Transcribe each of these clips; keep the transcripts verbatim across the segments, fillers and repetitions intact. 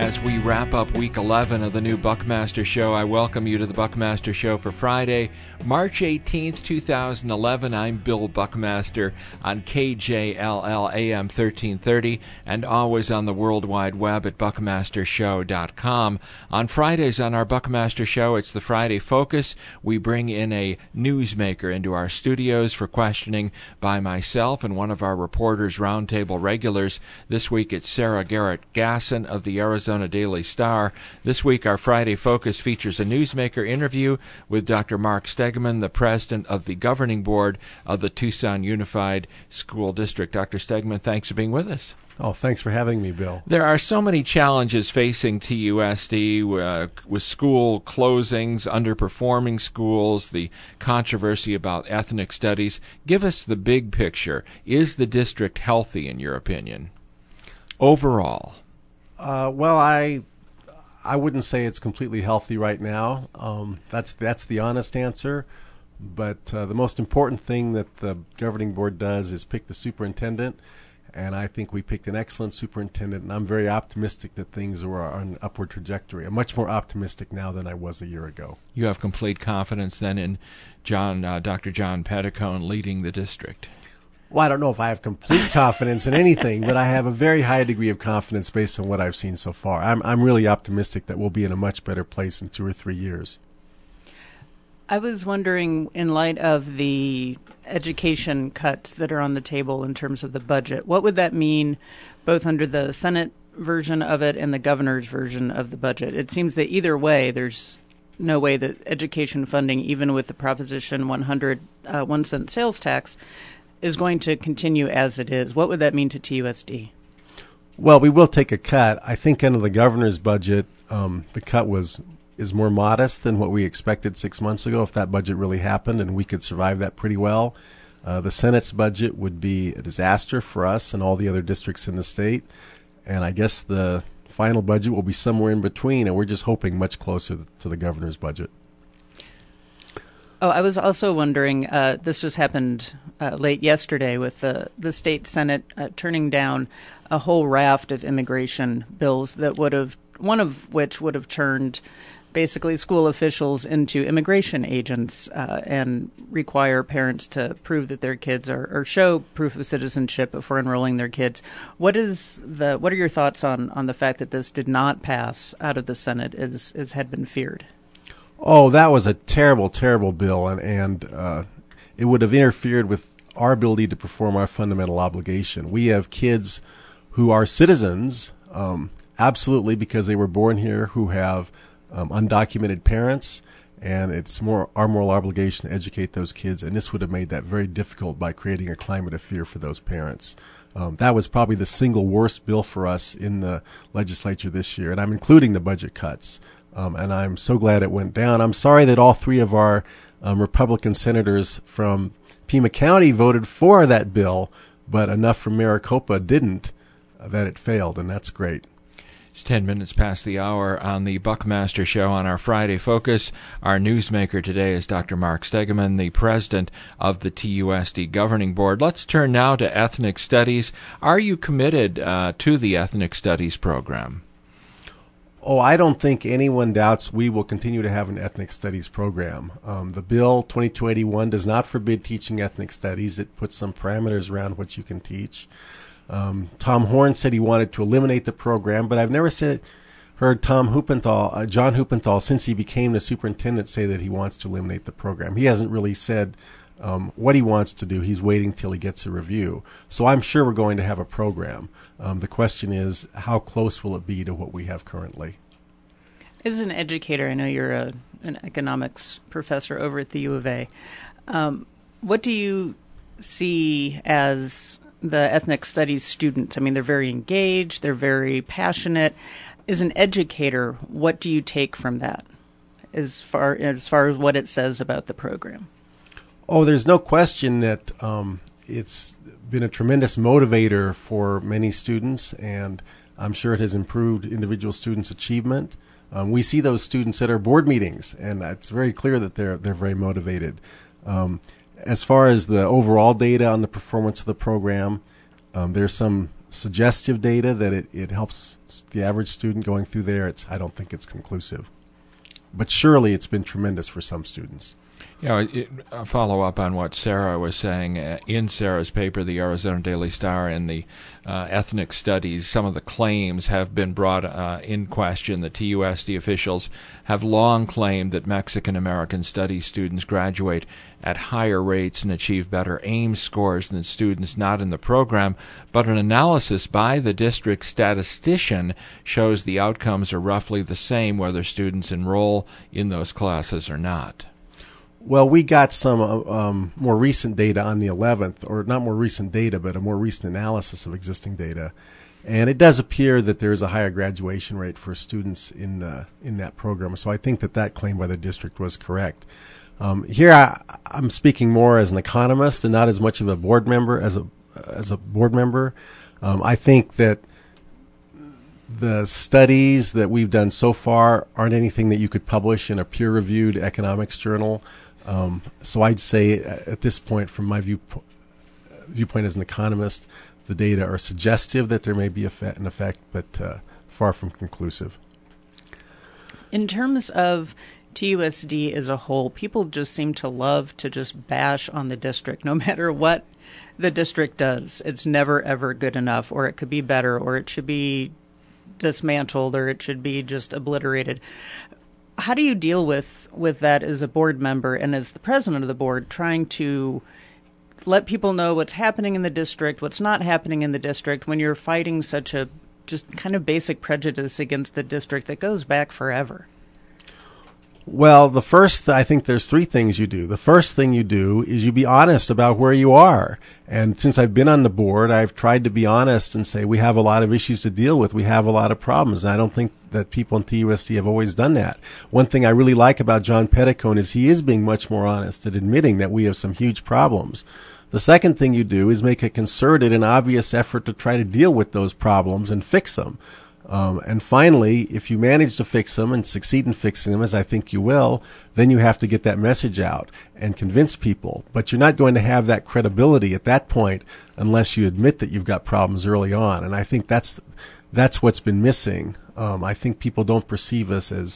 As we wrap up week eleven of the new Buckmaster Show, I welcome you to the Buckmaster Show for Friday, March eighteenth, twenty eleven. I'm Bill Buckmaster on K J L L A M thirteen thirty and always on the World Wide Web at buckmaster show dot com. On Fridays on our Buckmaster Show, it's the Friday Focus. We bring in a newsmaker into our studios for questioning by myself and one of our Reporters Roundtable regulars. This week it's Sarah Garrett Gasson of the Arizona Arizona Daily Star. This week, our Friday Focus features a newsmaker interview with Doctor Mark Stegeman, the president of the governing board of the Tucson Unified School District. Doctor Stegeman, thanks for being with us. Oh, thanks for having me, Bill. There are so many challenges facing T U S D uh, with school closings, underperforming schools, the controversy about ethnic studies. Give us the big picture. Is the district healthy, in your opinion, overall? Uh, well, I I wouldn't say it's completely healthy right now. Um, that's that's the honest answer. But uh, the most important thing that the governing board does is pick the superintendent, and I think we picked an excellent superintendent, and I'm very optimistic that things are on an upward trajectory. I'm much more optimistic now than I was a year ago. You have complete confidence then in John, uh, Doctor John Petticone leading the district? Well, I don't know if I have complete confidence in anything, but I have a very high degree of confidence based on what I've seen so far. I'm I'm really optimistic that we'll be in a much better place in two or three years. I was wondering, in light of the education cuts that are on the table in terms of the budget, what would that mean both under the Senate version of it and the governor's version of the budget? It seems that either way, there's no way that education funding, even with the Proposition one hundred uh, one cent sales tax, is going to continue as it is. What would that mean to T U S D? Well, we will take a cut. I think under the governor's budget, um, the cut was is more modest than what we expected six months ago, if that budget really happened, and we could survive that pretty well. Uh, the Senate's budget would be a disaster for us and all the other districts in the state, and I guess the final budget will be somewhere in between, and we're just hoping much closer to the governor's budget. Oh, I was also wondering, uh, this just happened uh, late yesterday with the, the state Senate uh, turning down a whole raft of immigration bills that would have, one of which would have turned basically school officials into immigration agents uh, and require parents to prove that their kids are, or show proof of citizenship before enrolling their kids. What is the, what are your thoughts on, on the fact that this did not pass out of the Senate as, as had been feared? Oh, that was a terrible, terrible bill, and, and uh, it would have interfered with our ability to perform our fundamental obligation. We have kids who are citizens, um, absolutely, because they were born here, who have um, undocumented parents, and it's more our moral obligation to educate those kids, and this would have made that very difficult by creating a climate of fear for those parents. Um, that was probably the single worst bill for us in the legislature this year, and I'm including the budget cuts. Um, and I'm so glad it went down. I'm sorry that all three of our um, Republican senators from Pima County voted for that bill, but enough from Maricopa didn't, uh, that it failed, and that's great. It's ten minutes past the hour on the Buckmaster Show on our Friday Focus. Our newsmaker today is Doctor Mark Stegeman, the president of the T U S D Governing Board. Let's turn now to ethnic studies. Are you committed uh, to the ethnic studies program? Oh, I don't think anyone doubts we will continue to have an ethnic studies program. Um, the bill twenty-two eighty-one does not forbid teaching ethnic studies. It puts some parameters around what you can teach. Um, Tom Horn said he wanted to eliminate the program, but I've never said, heard Tom Huppenthal, uh, John Huppenthal, since he became the superintendent, say that he wants to eliminate the program. He hasn't really said um, what he wants to do. He's waiting till he gets a review. So I'm sure we're going to have a program. Um, the question is, how close will it be to what we have currently? As an educator, I know you're a, an economics professor over at the U of A. Um, what do you see as the ethnic studies students? I mean, they're very engaged, they're very passionate. As an educator, what do you take from that as far as far as what it says about the program? Oh, there's no question that um, it's been a tremendous motivator for many students, and I'm sure it has improved individual students' achievement. Um, we see those students at our board meetings, and it's very clear that they're they're very motivated. Um, as far as the overall data on the performance of the program, um, there's some suggestive data that it, it helps the average student going through there. It's I don't think it's conclusive. But surely it's been tremendous for some students. You know, it, a follow up on what Sarah was saying uh, in Sarah's paper, the Arizona Daily Star, and the uh, ethnic studies, some of the claims have been brought uh, in question. The T U S D officials have long claimed that Mexican American Studies students graduate at higher rates and achieve better AIMS scores than students not in the program, but an analysis by the district statistician shows the outcomes are roughly the same whether students enroll in those classes or not. Well, we got some uh, um, more recent data on the eleventh, or not more recent data, but a more recent analysis of existing data. And it does appear that there is a higher graduation rate for students in uh, in that program. So I think that that claim by the district was correct. Um, here I, I'm speaking more as an economist and not as much of a board member, as a, as a board member. Um, I think that the studies that we've done so far aren't anything that you could publish in a peer-reviewed economics journal. Um, so I'd say at this point, from my view, viewpoint as an economist, the data are suggestive that there may be effect, an effect, but uh, far from conclusive. In terms of T U S D as a whole, people just seem to love to just bash on the district, no matter what the district does. It's never, ever good enough, or it could be better, or it should be dismantled, or it should be just obliterated. How do you deal with, with that as a board member and as the president of the board, trying to let people know what's happening in the district, what's not happening in the district, when you're fighting such a just kind of basic prejudice against the district that goes back forever? Well, the first, I think there's three things you do. The first thing you do is you be honest about where you are. And since I've been on the board, I've tried to be honest and say we have a lot of issues to deal with. We have a lot of problems. And I don't think that people in T U S D have always done that. One thing I really like about John Petticone is he is being much more honest at admitting that we have some huge problems. The second thing you do is make a concerted and obvious effort to try to deal with those problems and fix them. Um, and finally, if you manage to fix them and succeed in fixing them, as I think you will, then you have to get that message out and convince people. But you're not going to have that credibility at that point unless you admit that you've got problems early on. And I think that's that's what's been missing. Um, I think people don't perceive us as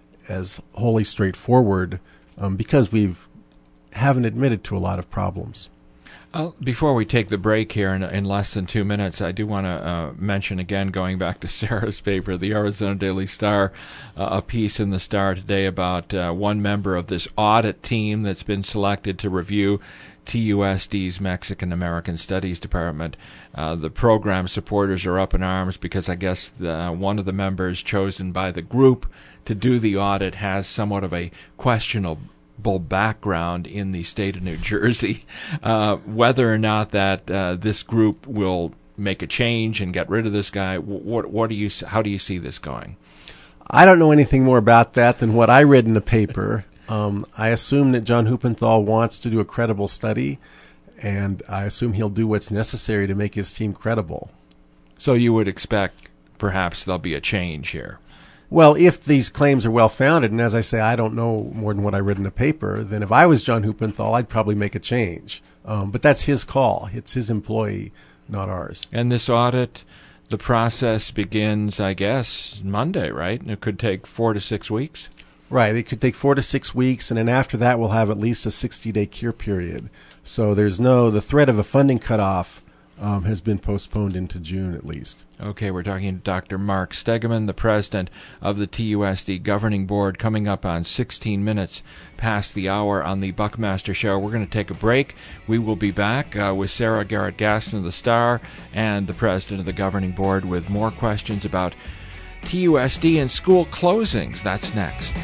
as wholly straightforward um, because we've haven't admitted to a lot of problems. Uh, before we take the break here in, in less than two minutes, I do want to uh, mention again, going back to Sarah's paper, the Arizona Daily Star, uh, a piece in the Star today about uh, one member of this audit team that's been selected to review T U S D's Mexican American Studies Department. Uh, the program supporters are up in arms because I guess the, one of the members chosen by the group to do the audit has somewhat of a questionable background in the state of New Jersey. Uh, whether or not that uh, this group will make a change and get rid of this guy, what what do you how do you see this going? I don't know anything more about that than what I read in the paper. Um, I assume that John Huppenthal wants to do a credible study, and I assume he'll do what's necessary to make his team credible. So you would expect perhaps there'll be a change here. Well, if these claims are well-founded, and as I say, I don't know more than what I read in the paper, then if I was John Huppenthal, I'd probably make a change. Um, but that's his call. It's his employee, not ours. And this audit, the process begins, I guess, Monday, right? And it could take four to six weeks? Right. It could take four to six weeks, and then after that we'll have at least a sixty-day cure period. So there's no, the threat of a funding cutoff Um, has been postponed into June at least. Okay, we're talking to Doctor Mark Stegeman, the president of the T U S D Governing Board, coming up on sixteen minutes past the hour on the Buckmaster Show. We're going to take a break. We will be back uh, with Sarah Garrett-Gaston of the Star and the president of the Governing Board with more questions about T U S D and school closings. That's next.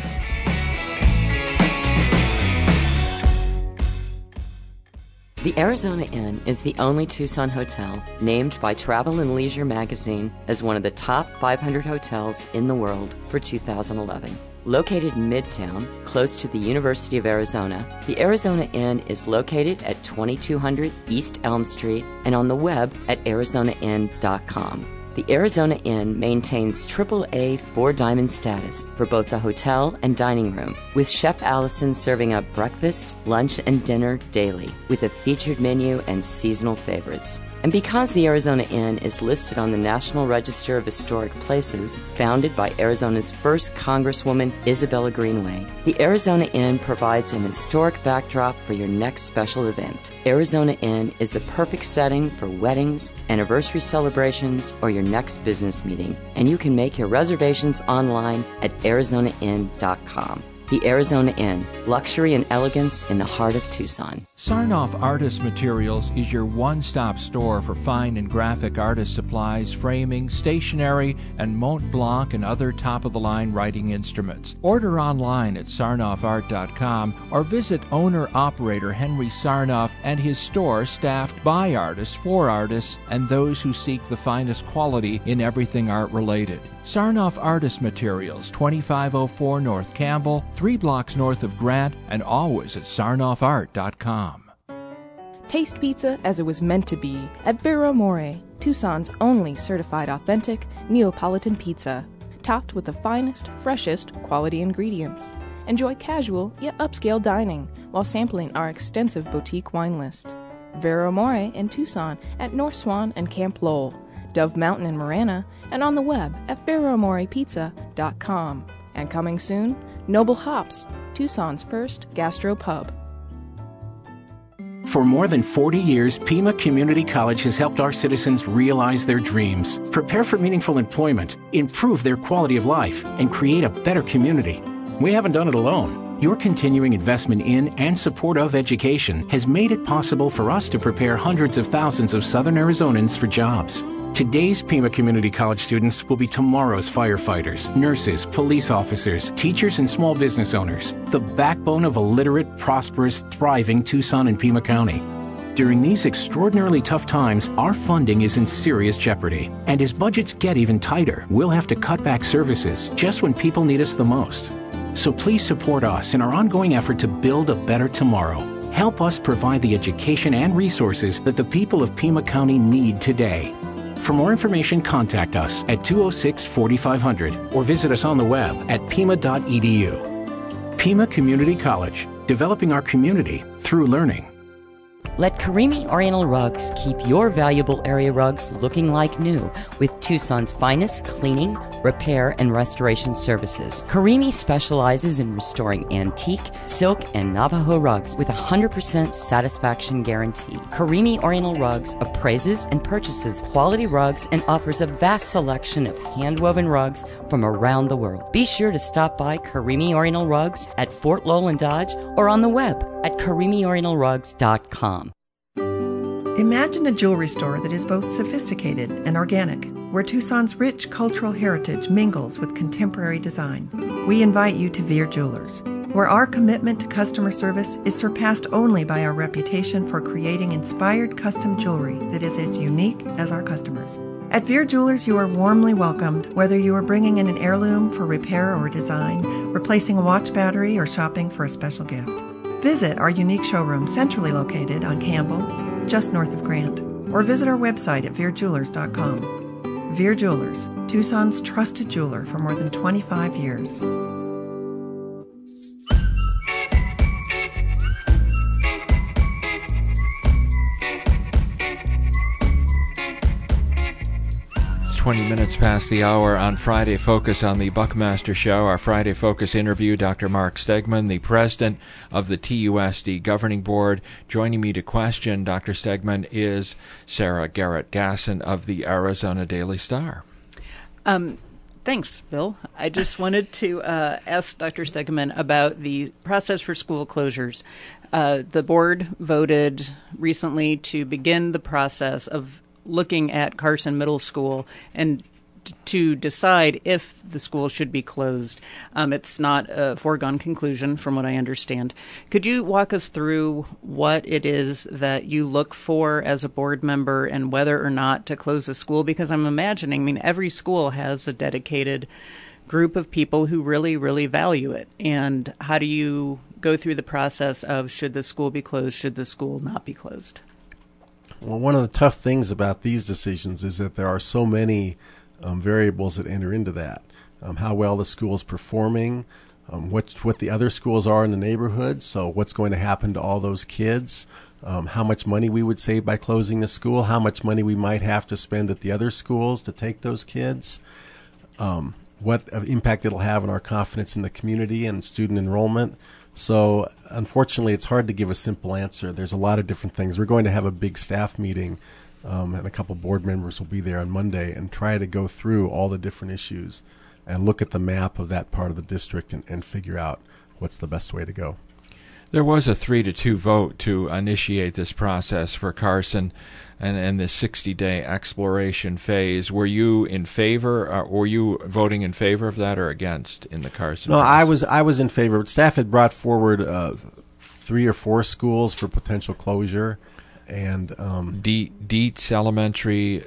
The Arizona Inn is the only Tucson hotel named by Travel and Leisure magazine as one of the top five hundred hotels in the world for two thousand eleven. Located in Midtown, close to the University of Arizona, the Arizona Inn is located at twenty-two hundred East Elm Street and on the web at arizona inn dot com. The Arizona Inn maintains triple A four-diamond status for both the hotel and dining room, with Chef Allison serving up breakfast, lunch, and dinner daily, with a featured menu and seasonal favorites. And because the Arizona Inn is listed on the National Register of Historic Places, founded by Arizona's first Congresswoman, Isabella Greenway, the Arizona Inn provides an historic backdrop for your next special event. Arizona Inn is the perfect setting for weddings, anniversary celebrations, or your next business meeting, and you can make your reservations online at arizona inn dot com. The Arizona Inn, luxury and elegance in the heart of Tucson. Sarnoff Artist Materials is your one-stop store for fine and graphic artist supplies, framing, stationery, and Mont Blanc and other top-of-the-line writing instruments. Order online at sarnoff art dot com or visit owner-operator Henry Sarnoff and his store staffed by artists, for artists, and those who seek the finest quality in everything art-related. Sarnoff Artist Materials, twenty-five oh four North Campbell, three blocks north of Grant, and always at sarnoff art dot com. Taste pizza as it was meant to be at Vero More, Tucson's only certified authentic Neapolitan pizza, topped with the finest, freshest quality ingredients. Enjoy casual yet upscale dining while sampling our extensive boutique wine list. Vero More in Tucson at North Swan and Camp Lowell, Dove Mountain in Marana, and on the web at vero more pizza dot com. And coming soon, Noble Hops, Tucson's first gastro pub. For more than forty years, Pima Community College has helped our citizens realize their dreams, prepare for meaningful employment, improve their quality of life, and create a better community. We haven't done it alone. Your continuing investment in and support of education has made it possible for us to prepare hundreds of thousands of Southern Arizonans for jobs. Today's Pima Community College students will be tomorrow's firefighters, nurses, police officers, teachers, and small business owners, the backbone of a literate, prosperous, thriving Tucson and Pima County. During these extraordinarily tough times, our funding is in serious jeopardy. And as budgets get even tighter, we'll have to cut back services just when people need us the most. So please support us in our ongoing effort to build a better tomorrow. Help us provide the education and resources that the people of Pima County need today. For more information, contact us at two oh six, forty-five hundred or visit us on the web at pima dot e d u. Pima Community College, developing our community through learning. Let Karimi Oriental Rugs keep your valuable area rugs looking like new with Tucson's finest cleaning, repair, and restoration services. Karimi specializes in restoring antique, silk, and Navajo rugs with a one hundred percent satisfaction guarantee. Karimi Oriental Rugs appraises and purchases quality rugs and offers a vast selection of hand-woven rugs from around the world. Be sure to stop by Karimi Oriental Rugs at Fort Lowell and Dodge or on the web at karimi oriental rugs dot com. Imagine a jewelry store that is both sophisticated and organic, where Tucson's rich cultural heritage mingles with contemporary design. We invite you to Veer Jewelers, where our commitment to customer service is surpassed only by our reputation for creating inspired custom jewelry that is as unique as our customers. At Veer Jewelers, you are warmly welcomed, whether you are bringing in an heirloom for repair or design, replacing a watch battery, or shopping for a special gift. Visit our unique showroom centrally located on Campbell, just north of Grant, or visit our website at veer jewelers dot com. Veer Jewelers, Tucson's trusted jeweler for more than twenty-five years. twenty minutes past the hour on Friday Focus on the Buckmaster Show. Our Friday Focus interview, Doctor Mark Stegman, the president of the T U S D Governing Board. Joining me to question Doctor Stegman is Sarah Garrett-Gasson of the Arizona Daily Star. Um, thanks, Bill. I just wanted to uh, ask Doctor Stegman about the process for school closures. Uh, the board voted recently to begin the process of looking at Carson Middle School and t- to decide if the school should be closed. Um, it's not a foregone conclusion, from what I understand. Could you walk us through what it is that you look for as a board member and whether or not to close a school? Because I'm imagining, I mean, every school has a dedicated group of people who really, really value it. And how do you go through the process of should the school be closed, should the school not be closed? Well, one of the tough things about these decisions is that there are so many um, variables that enter into that. Um, how well the school is performing, um, what what the other schools are in the neighborhood, so what's going to happen to all those kids, um, how much money we would save by closing the school, how much money we might have to spend at the other schools to take those kids, um, what impact it'll have on our confidence in the community and student enrollment. So unfortunately, it's hard to give a simple answer. There's a lot of different things. We're going to have a big staff meeting, um, and a couple board members will be there on Monday and try to go through all the different issues and look at the map of that part of the district and, and figure out what's the best way to go. There was a three to two vote to initiate this process for Carson and, and this sixty-day exploration phase. Were you in favor, or were you voting in favor of that or against in the Carson? No, process? I was I was in favor. But staff had brought forward uh, three or four schools for potential closure, and um, De- Dietz Elementary,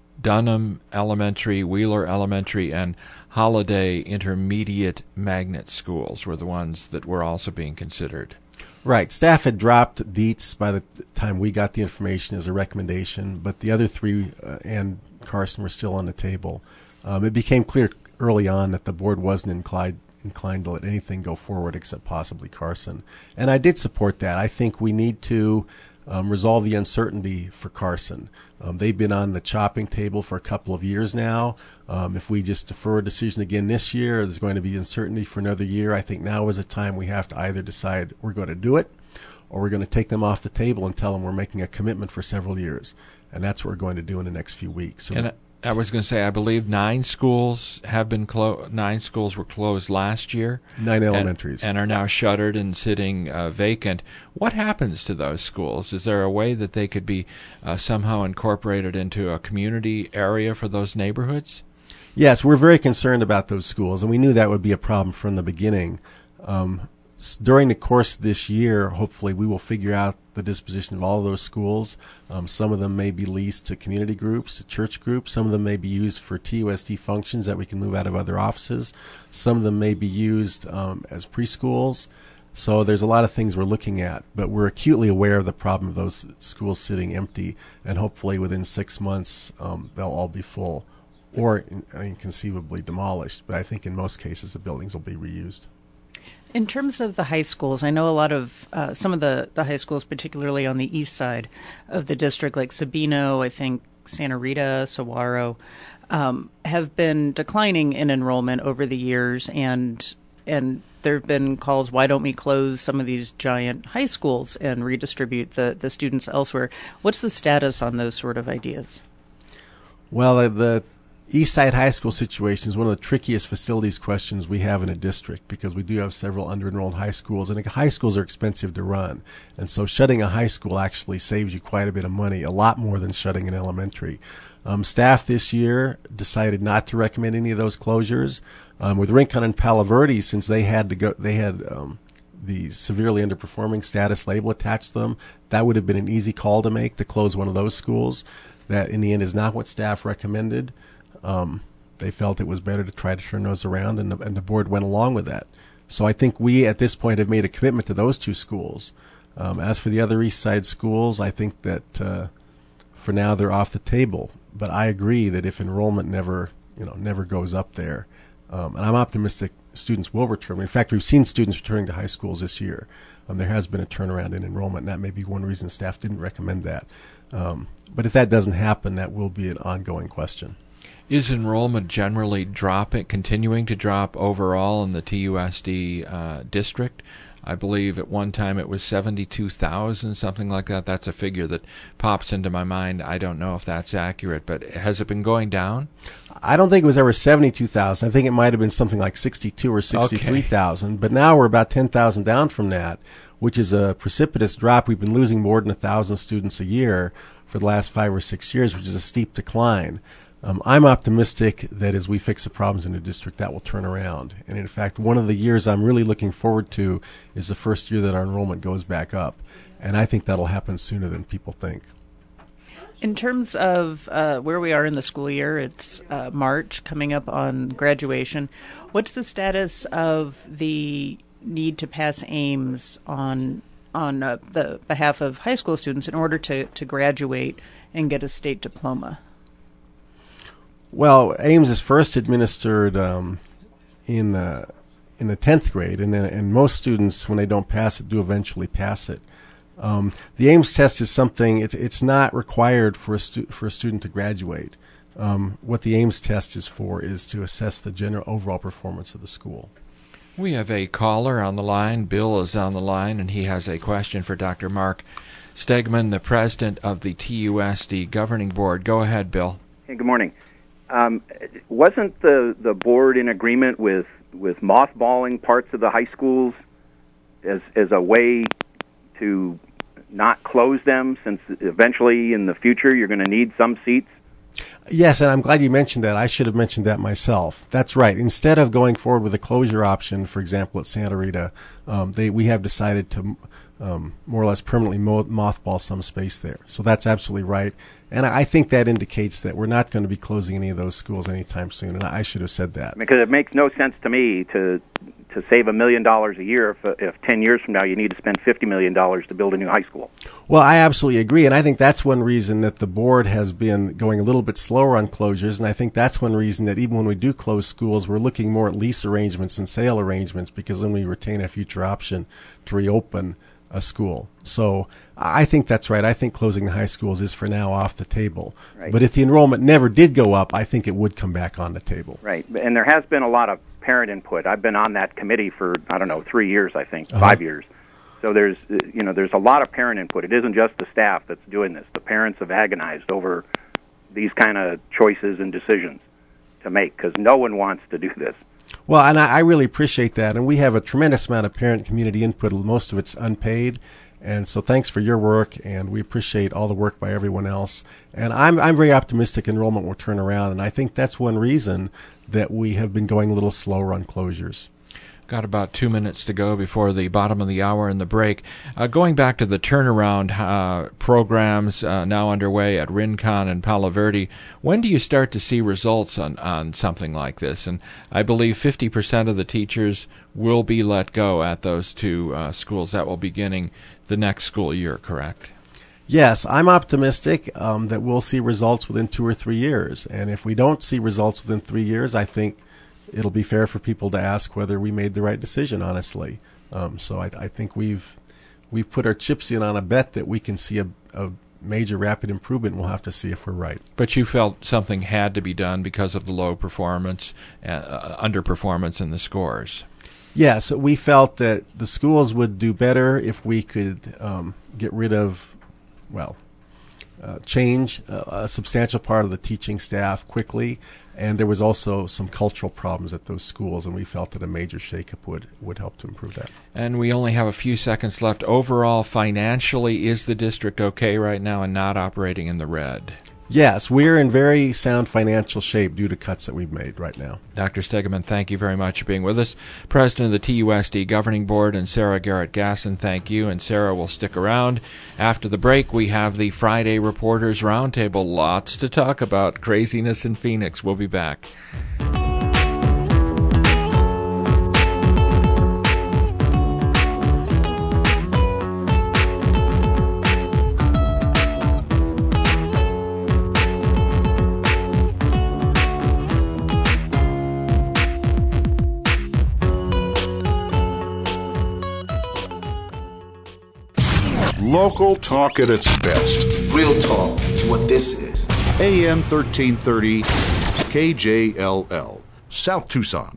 Dunham Elementary, Wheeler Elementary, and Holiday Intermediate Magnet Schools were the ones that were also being considered. Right. Staff had dropped Dietz by the time we got the information as a recommendation, but the other three uh, and Carson were still on the table. Um, it became clear early on that the board wasn't inclined, inclined to let anything go forward except possibly Carson. And I did support that. I think we need to um, resolve the uncertainty for Carson. Um, they've been on the chopping table for a couple of years now. Um, if we just defer a decision again this year, there's going to be uncertainty for another year. I think now is a time we have to either decide we're going to do it or we're going to take them off the table and tell them we're making a commitment for several years. And that's what we're going to do in the next few weeks. So and I, I was going to say, I believe nine schools have been closed. Nine schools were closed last year. Nine elementaries. And, and are now shuttered and sitting uh, vacant. What happens to those schools? Is there a way that they could be uh, somehow incorporated into a community area for those neighborhoods? Yes, we're very concerned about those schools, and we knew that would be a problem from the beginning. Um, s- during the course of this year, hopefully, we will figure out the disposition of all of those schools. Um, some of them may be leased to community groups, to church groups. Some of them may be used for T U S D functions that we can move out of other offices. Some of them may be used um, as preschools. So there's a lot of things we're looking at, but we're acutely aware of the problem of those schools sitting empty, and hopefully within six months um, they'll all be full or inconceivably demolished. But I think in most cases the buildings will be reused. In terms of the high schools, I know a lot of uh, some of the, the high schools, particularly on the east side of the district, like Sabino, I think Santa Rita, Saguaro, um, have been declining in enrollment over the years, and and there have been calls, why don't we close some of these giant high schools and redistribute the, the students elsewhere? What's the status on those sort of ideas? Well, uh, the East Side High School situation is one of the trickiest facilities questions we have in a district, because we do have several under-enrolled high schools, and high schools are expensive to run. And so shutting a high school actually saves you quite a bit of money, a lot more than shutting an elementary. Um, staff this year decided not to recommend any of those closures. Um, with Rincon and Palo Verde, since they had to go, they had um, the severely underperforming status label attached to them, that would have been an easy call to make, to close one of those schools. That in the end is not what staff recommended. Um, they felt it was better to try to turn those around, and the, and the board went along with that. So I think we at this point have made a commitment to those two schools. Um, as for the other East Side schools, I think that uh, for now they're off the table. But I agree that if enrollment never, you know, never goes up there, um, and I'm optimistic students will return. In fact, we've seen students returning to high schools this year. Um, there has been a turnaround in enrollment, and that may be one reason staff didn't recommend that. Um, but if that doesn't happen, that will be an ongoing question. Is enrollment generally dropping, continuing to drop overall in the T U S D uh, district? I believe at one time it was seventy-two thousand, something like that. That's a figure that pops into my mind. I don't know if that's accurate, but has it been going down? I don't think it was ever seventy-two thousand. I think it might have been something like sixty-two or sixty-three thousand. Okay. But now we're about ten thousand down from that, which is a precipitous drop. We've been losing more than one thousand students a year for the last five or six years, which is a steep decline. Um, I'm optimistic that as we fix the problems in the district, that will turn around. And in fact, one of the years I'm really looking forward to is the first year that our enrollment goes back up. And I think that'll happen sooner than people think. In terms of uh, where we are in the school year, it's uh, March, coming up on graduation. What's the status of the need to pass Ames on on uh, the behalf of high school students in order to, to graduate and get a state diploma? Well, Ames is first administered um, in uh, in the tenth grade, and and most students, when they don't pass it, do eventually pass it. Um, the Ames test is something, it, it's not required for a, stu- for a student to graduate. Um, what the Ames test is for is to assess the general overall performance of the school. We have a caller on the line. Bill is on the line, and he has a question for Doctor Mark Stegman, the president of the T U S D Governing Board. Go ahead, Bill. Hey, good morning. Um, wasn't the, the board in agreement with, with mothballing parts of the high schools as as a way to not close them, since eventually in the future you're going to need some seats? Yes, and I'm glad you mentioned that. I should have mentioned that myself. That's right. Instead of going forward with a closure option, for example, at Santa Rita, um, they we have decided to um, more or less permanently mo- mothball some space there. So that's absolutely right. And I think that indicates that we're not going to be closing any of those schools anytime soon, and I should have said that. Because it makes no sense to me to to save a million dollars a year if, if ten years from now you need to spend fifty million dollars to build a new high school. Well, I absolutely agree, and I think that's one reason that the board has been going a little bit slower on closures, and I think that's one reason that even when we do close schools, we're looking more at lease arrangements and sale arrangements, because then we retain a future option to reopen a school. So I think that's right. I think closing the high schools is for now off the table. Right. But if the enrollment never did go up, I think it would come back on the table. Right. And there has been a lot of parent input. I've been on that committee for, I don't know, three years, I think, Uh-huh. five years. So there's, you know, there's a lot of parent input. It isn't just the staff that's doing this. The parents have agonized over these kind of choices and decisions to make, because no one wants to do this. Well, and I, I really appreciate that. And we have a tremendous amount of parent community input. Most of it's unpaid. And so thanks for your work, and we appreciate all the work by everyone else. And I'm I'm very optimistic enrollment will turn around, and I think that's one reason that we have been going a little slower on closures. Got about two minutes to go before the bottom of the hour and the break. Uh, going back to the turnaround uh, programs uh, now underway at Rincon and Palo Verde, when do you start to see results on, on something like this? And I believe fifty percent of the teachers will be let go at those two uh, schools. That will be beginning the next school year, correct? Yes, I'm optimistic um, that we'll see results within two or three years. And if we don't see results within three years, I think it'll be fair for people to ask whether we made the right decision, honestly. Um, so I, I think we've we've put our chips in on a bet that we can see a, a major rapid improvement. We'll have to see if we're right. But you felt something had to be done because of the low performance, uh, underperformance in the scores. Yes, we felt that the schools would do better if we could um, get rid of, well, uh, change a, a substantial part of the teaching staff quickly. And there was also some cultural problems at those schools, and we felt that a major shakeup would, would help to improve that. And we only have a few seconds left. Overall, financially, is the district okay right now and not operating in the red? Yes, we're in very sound financial shape due to cuts that we've made right now. Doctor Stegman, thank you very much for being with us. President of the T U S D Governing Board, and Sarah Garrett-Gasson, thank you. And Sarah will stick around. After the break, we have the Friday Reporters Roundtable. Lots to talk about. Craziness in Phoenix. We'll be back. Local talk at its best. Real talk is what this is. A M thirteen thirty K J L L, South Tucson.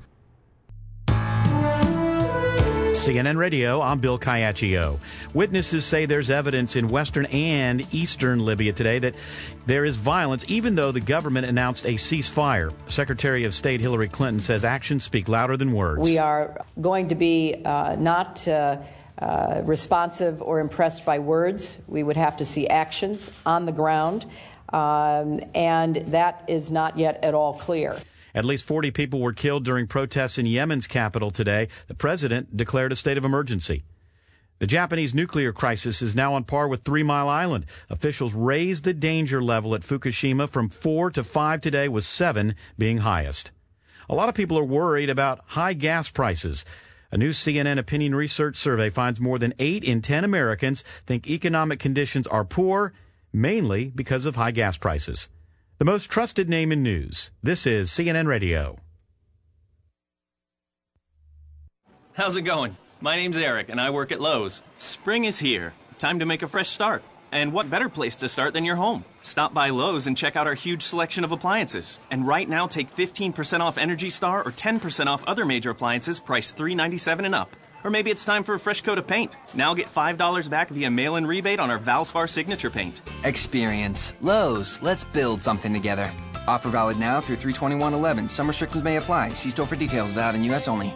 C N N Radio, I'm Bill Caiaccio. Witnesses say there's evidence in western and eastern Libya today that there is violence, even though the government announced a ceasefire. Secretary of State Hillary Clinton says actions speak louder than words. We are going to be uh, not uh, uh, responsive or impressed by words. We would have to see actions on the ground, um, and that is not yet at all clear. At least forty people were killed during protests in Yemen's capital today. The president declared a state of emergency. The Japanese nuclear crisis is now on par with Three Mile Island. Officials raised the danger level at Fukushima from four to five today, with seven being highest. A lot of people are worried about high gas prices. A new C N N opinion research survey finds more than eight in ten Americans think economic conditions are poor, mainly because of high gas prices. The most trusted name in news. This is C N N Radio. How's it going? My name's Eric, and I work at Lowe's. Spring is here, time to make a fresh start. And what better place to start than your home? Stop by Lowe's and check out our huge selection of appliances. And right now, take fifteen percent off Energy Star or ten percent off other major appliances priced three hundred ninety-seven dollars and up. Or maybe it's time for a fresh coat of paint. Now get five dollars back via mail-in rebate on our Valspar Signature Paint. Experience. Lowe's. Let's build something together. Offer valid now through three twenty-one eleven. Some restrictions may apply. See store for details. Valid in U S only.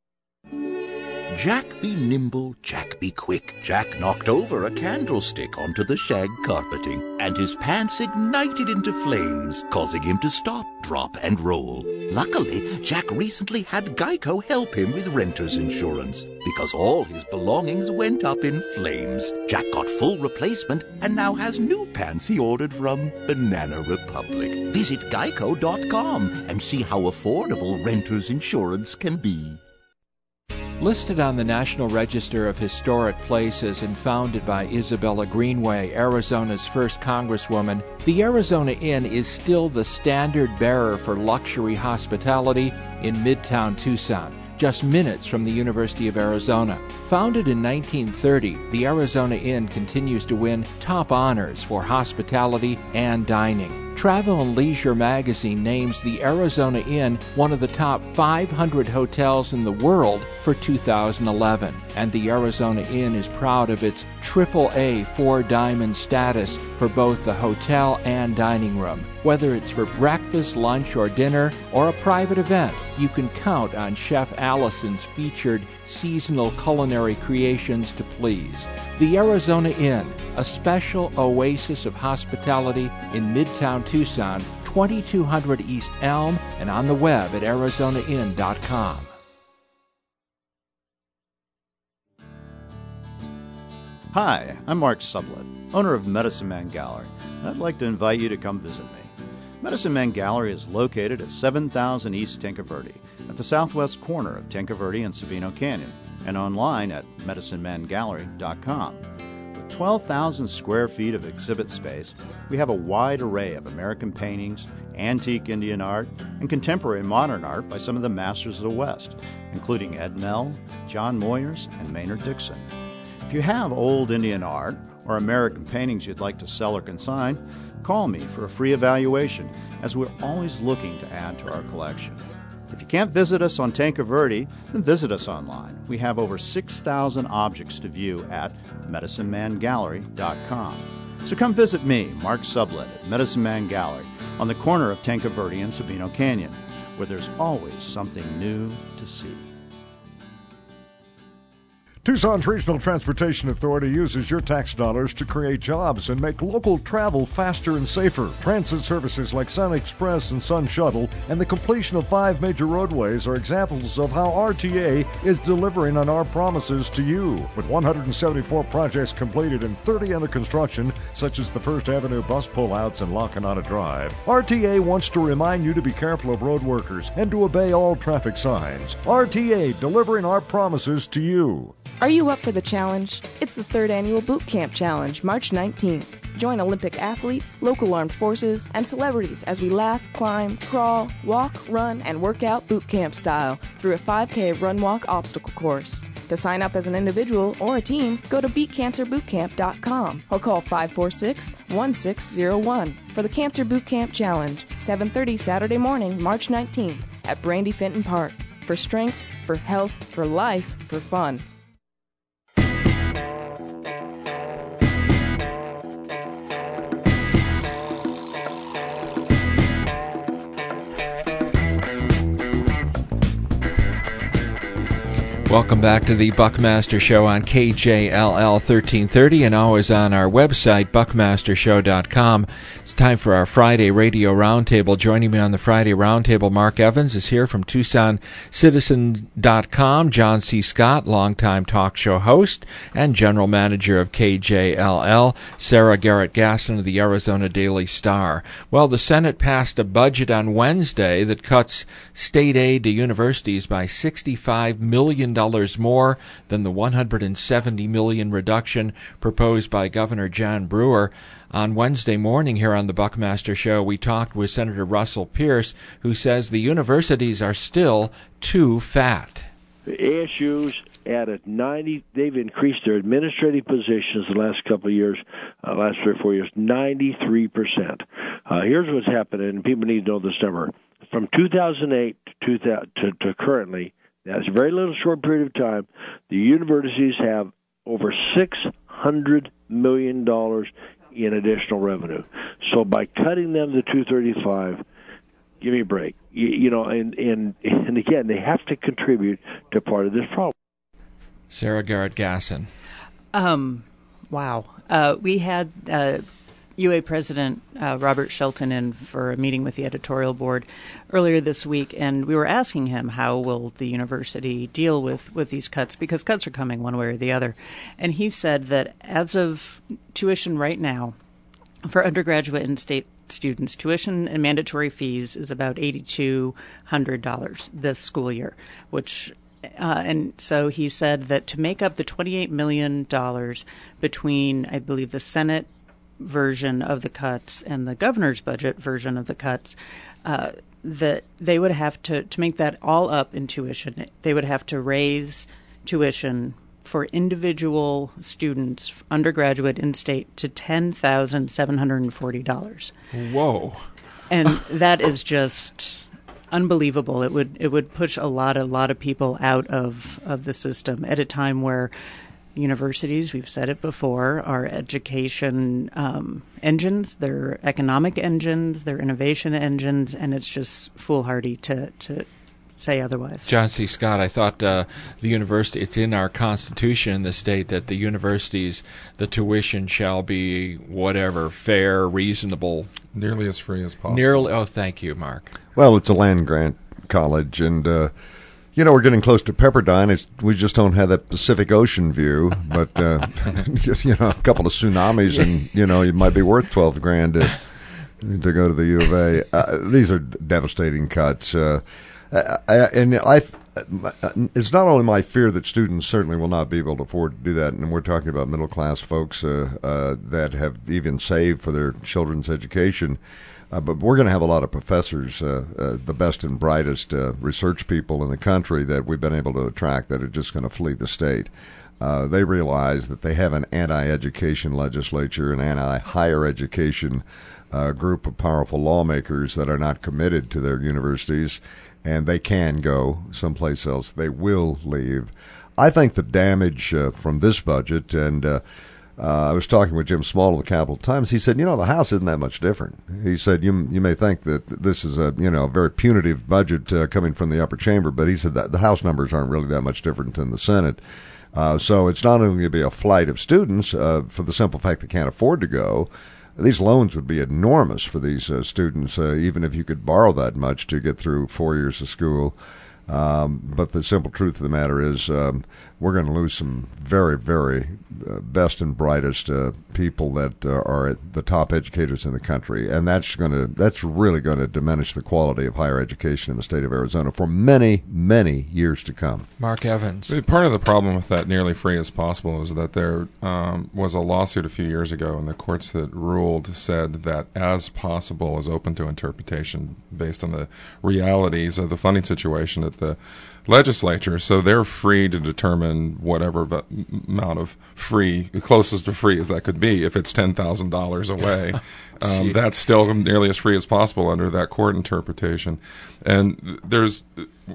Jack be nimble, Jack be quick. Jack knocked over a candlestick onto the shag carpeting, and his pants ignited into flames, causing him to stop, drop, and roll. Luckily, Jack recently had Geico help him with renter's insurance, because all his belongings went up in flames. Jack got full replacement and now has new pants he ordered from Banana Republic. Visit geico dot com and see how affordable renter's insurance can be. Listed on the National Register of Historic Places and founded by Isabella Greenway, Arizona's first congresswoman, the Arizona Inn is still the standard bearer for luxury hospitality in Midtown Tucson, just minutes from the University of Arizona. Founded in nineteen thirty, the Arizona Inn continues to win top honors for hospitality and dining. Travel and Leisure magazine names the Arizona Inn one of the top five hundred hotels in the world for two thousand eleven, and the Arizona Inn is proud of its triple A four-diamond status for both the hotel and dining room. Whether it's for breakfast, lunch, or dinner, or a private event, you can count on Chef Allison's featured seasonal culinary creations to please. The Arizona Inn, a special oasis of hospitality in Midtown Tucson, twenty-two hundred East Elm, and on the web at arizona inn dot com. Hi, I'm Mark Sublett, owner of Medicine Man Gallery, and I'd like to invite you to come visit me. Medicine Man Gallery is located at seven thousand East Tinca Verde, at the southwest corner of Tinca Verde and Sabino Canyon, and online at medicine man gallery dot com. With twelve thousand square feet of exhibit space, we have a wide array of American paintings, antique Indian art, and contemporary modern art by some of the masters of the West, including Ed Mell, John Moyers, and Maynard Dixon. If you have old Indian art or American paintings you'd like to sell or consign, call me for a free evaluation, as we're always looking to add to our collection. If you can't visit us on Tinca Verde, then visit us online. We have over six thousand objects to view at medicine man gallery dot com. So come visit me, Mark Sublett, at Medicine Man Gallery on the corner of Tinca Verde and Sabino Canyon, where there's always something new to see. Tucson's Regional Transportation Authority uses your tax dollars to create jobs and make local travel faster and safer. Transit services like Sun Express and Sun Shuttle and the completion of five major roadways are examples of how R T A is delivering on our promises to you. With one hundred seventy-four projects completed and thirty under construction, such as the First Avenue bus pullouts and La Canada Drive, R T A wants to remind you to be careful of road workers and to obey all traffic signs. R T A, delivering our promises to you. Are you up for the challenge? It's the third annual Boot Camp Challenge, March nineteenth. Join Olympic athletes, local armed forces, and celebrities as we laugh, climb, crawl, walk, run, and work out boot camp style through a five K run-walk obstacle course. To sign up as an individual or a team, go to beat cancer boot camp dot com or call five four six, one six zero one for the Cancer Boot Camp Challenge, seven thirty Saturday morning, March nineteenth at Brandy Fenton Park. For strength, for health, for life, for fun. Welcome back to the Buckmaster Show on K J L L thirteen thirty and always on our website, buckmaster show dot com. It's time for our Friday Radio Roundtable. Joining me on the Friday Roundtable, Mark Evans is here from Tucson Citizen dot com. John C. Scott, longtime talk show host and general manager of K J L L. Sarah Garrett Gaston of the Arizona Daily Star. Well, the Senate passed a budget on Wednesday that cuts state aid to universities by sixty-five million dollars more than the one hundred seventy million dollars reduction proposed by Governor John Brewer. On Wednesday morning here on the Buckmaster Show, we talked with Senator Russell Pierce, who says the universities are still too fat. A S U's added ninety. They've increased their administrative positions the last couple of years, uh, last three or four years, ninety-three percent. Uh, here's what's happening, and people need to know this number. From two thousand eight to, two thousand, to, to currently, that's a very little short period of time, the universities have over six hundred million dollars in additional revenue. So by cutting them to two thirty-five, give me a break. You, you know, and, and and again, they have to contribute to part of this problem. Sarah Garrett Gasson. Um, wow. Uh, we had uh, U A President uh, Robert Shelton in for a meeting with the editorial board earlier this week, and we were asking him how will the university deal with, with these cuts, because cuts are coming one way or the other. And he said that as of tuition right now, for undergraduate and state students, tuition and mandatory fees is about eight thousand two hundred dollars this school year, which Uh, and so he said that to make up the twenty-eight million dollars between, I believe, the Senate version of the cuts and the governor's budget version of the cuts, uh, that they would have to, to make that all up in tuition, they would have to raise tuition for individual students, undergraduate in state, to ten thousand seven hundred forty dollars. Whoa. And that is just unbelievable. It would it would push a lot a lot of people out of, of the system at a time where universities, we've said it before, are education um, engines, they're economic engines, they're innovation engines, and it's just foolhardy to, to say otherwise. John C. Scott, I thought uh, the university, it's in our Constitution in the state that the universities, the tuition shall be whatever, fair, reasonable. Nearly as free as possible. Nearly. Oh, thank you, Mark. Well, it's a land-grant college, and, uh, you know, we're getting close to Pepperdine. It's, we just don't have that Pacific Ocean view, but, uh, you know, a couple of tsunamis, and, you know, it might be worth twelve grand to, to go to the U of A. Uh, these are devastating cuts. Uh, I, and I, it's not only my fear that students certainly will not be able to afford to do that, and we're talking about middle-class folks uh, uh, that have even saved for their children's education, uh, but we're going to have a lot of professors, uh, uh, the best and brightest uh, research people in the country that we've been able to attract that are just going to flee the state. Uh, they realize that they have an anti-education legislature, an anti-higher education uh, group of powerful lawmakers that are not committed to their universities, and they can go someplace else. They will leave. I think the damage uh, from this budget, and uh, uh, I was talking with Jim Small of the Capital Times, he said, you know, the House isn't that much different. He said, you you may think that this is a, you know, very punitive budget uh, coming from the upper chamber, but he said that the House numbers aren't really that much different than the Senate. Uh, so it's not only going to be a flight of students uh, for the simple fact they can't afford to go. These loans would be enormous for these uh, students, uh, even if you could borrow that much to get through four years of school. Um, but the simple truth of the matter is um, we're going to lose some very, very uh, best and brightest uh, people that uh, are at the top educators in the country, and that's going to that's really going to diminish the quality of higher education in the state of Arizona for many, many years to come. Mark Evans. Part of the problem with that nearly free as possible is that there um, was a lawsuit a few years ago, and the courts that ruled said that as possible is open to interpretation based on the realities of the funding situation that the legislature, so they're free to determine whatever v- amount of free, closest to free as that could be. If it's ten thousand dollars away, um, that's still nearly as free as possible under that court interpretation. And there's,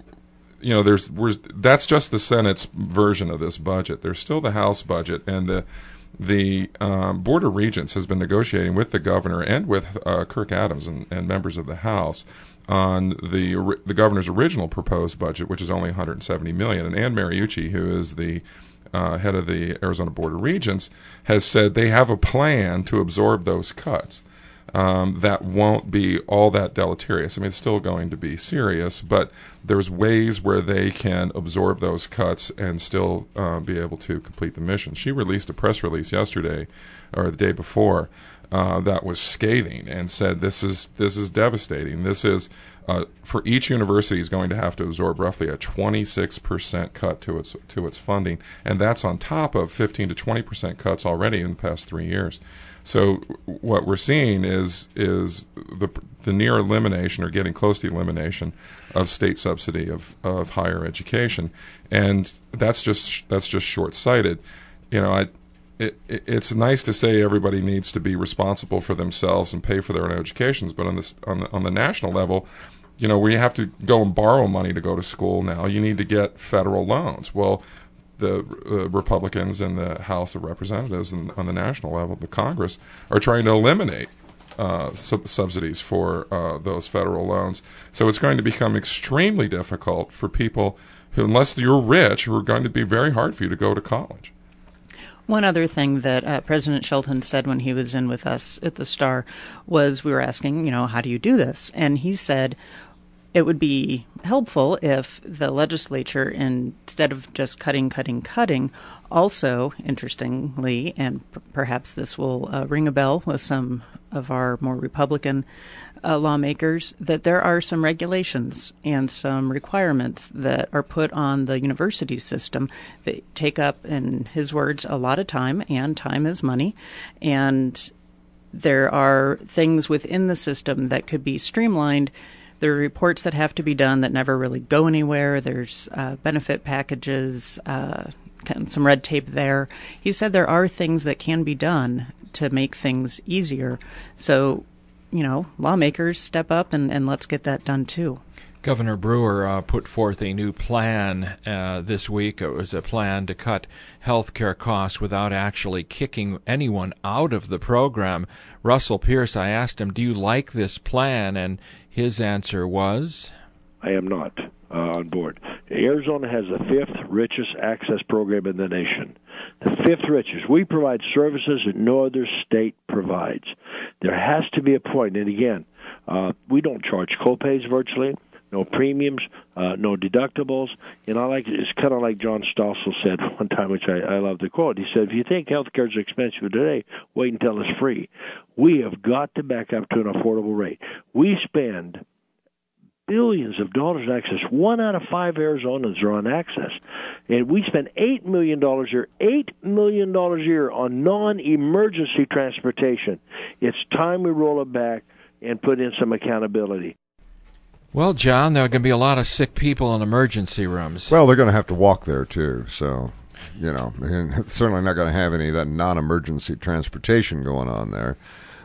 you know, there's, we're, that's just the Senate's version of this budget. There's still the House budget, and the The um, Board of Regents has been negotiating with the governor and with uh, Kirk Adams and, and members of the House on the the governor's original proposed budget, which is only one hundred seventy million dollars. And Ann Mariucci, who is the uh, head of the Arizona Board of Regents, has said they have a plan to absorb those cuts. Um, that won't be all that deleterious. I mean, it's still going to be serious, but there's ways where they can absorb those cuts and still uh, be able to complete the mission. She released a press release yesterday, or the day before, uh, that was scathing and said this is this is devastating. This is uh, for each university is going to have to absorb roughly a twenty-six percent cut to its to its funding, and that's on top of fifteen to twenty percent cuts already in the past three years. So what we're seeing is is the the near elimination or getting close to the elimination of state subsidy of, of higher education, and that's just that's just short-sighted. You know, I. It, it, it's nice to say everybody needs to be responsible for themselves and pay for their own educations, but on this on the, on the national level, you know, we have to go and borrow money to go to school now. You need to get federal loans. Well, the uh, Republicans in the House of Representatives and on the national level, the Congress, are trying to eliminate uh, sub- subsidies for uh, those federal loans. So it's going to become extremely difficult for people who, unless you're rich, who are going to be very hard for you to go to college. One other thing that uh, President Shelton said when he was in with us at the Star was we were asking, you know, how do you do this? And he said it would be helpful if the legislature, instead of just cutting, cutting, cutting, also, interestingly, and p- perhaps this will uh, ring a bell with some of our more Republican uh, lawmakers, that there are some regulations and some requirements that are put on the university system that take up, in his words, a lot of time, and time is money. And there are things within the system that could be streamlined. There are reports that have to be done that never really go anywhere. There's uh, benefit packages, uh, some red tape there. He said there are things that can be done to make things easier. So, you know, lawmakers step up and, and let's get that done too. Governor Brewer uh, put forth a new plan uh, this week. It was a plan to cut health care costs without actually kicking anyone out of the program. Russell Pierce, I asked him, do you like this plan? And his answer was? I am not uh, on board. Arizona has the fifth richest access program in the nation. The fifth richest. We provide services that no other state provides. There has to be a point, and again, uh, we don't charge copays virtually, no premiums, uh, no deductibles. And I like it's kind of like John Stossel said one time, which I, I love to quote. He said, if you think health care is expensive today, wait until it's free. We have got to back up to an affordable rate. We spend billions of dollars in access. One out of five Arizonans are on access. And we spend eight million dollars a year, eight million dollars a year on non-emergency transportation. It's time we roll it back and put in some accountability. Well, John, there are going to be a lot of sick people in emergency rooms. Well, they're going to have to walk there, too. So, you know, and certainly not going to have any of that non-emergency transportation going on there.